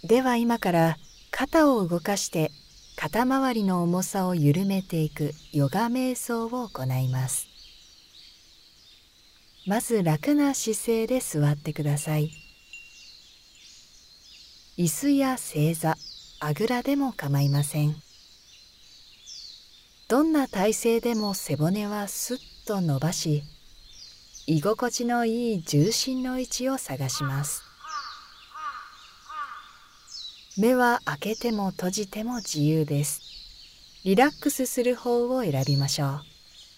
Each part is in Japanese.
では今から肩を動かして肩周りの重さを緩めていくヨガ瞑想を行います。まず楽な姿勢で座ってください。椅子や正座、あぐらでも構いません。どんな体勢でも背骨はスッと伸ばし、居心地のいい重心の位置を探します。目は開けても閉じても自由です。リラックスする方を選びましょう。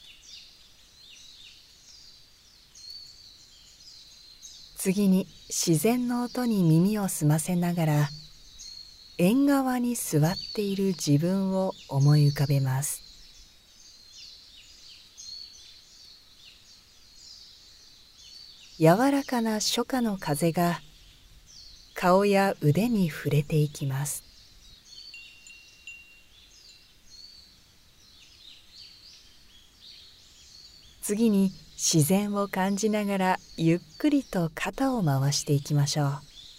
次に自然の音に耳を澄ませながら、縁側に座っている自分を思い浮かべます。柔らかな初夏の風が顔や腕に触れていきます。次に自然を感じながらゆっくりと肩を回していきましょう。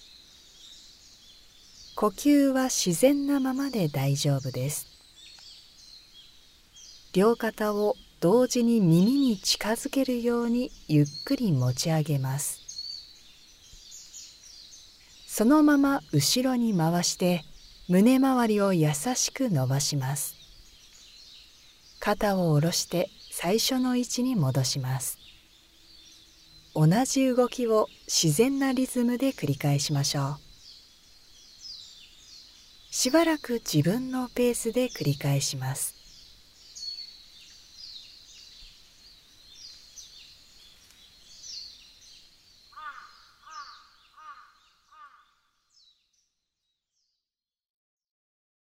呼吸は自然なままで大丈夫です。両肩を同時に耳に近づけるようにゆっくり持ち上げます。そのまま後ろに回して胸周りを優しく伸ばします。肩を下ろして最初の位置に戻します。同じ動きを自然なリズムで繰り返しましょう。しばらく自分のペースで繰り返します。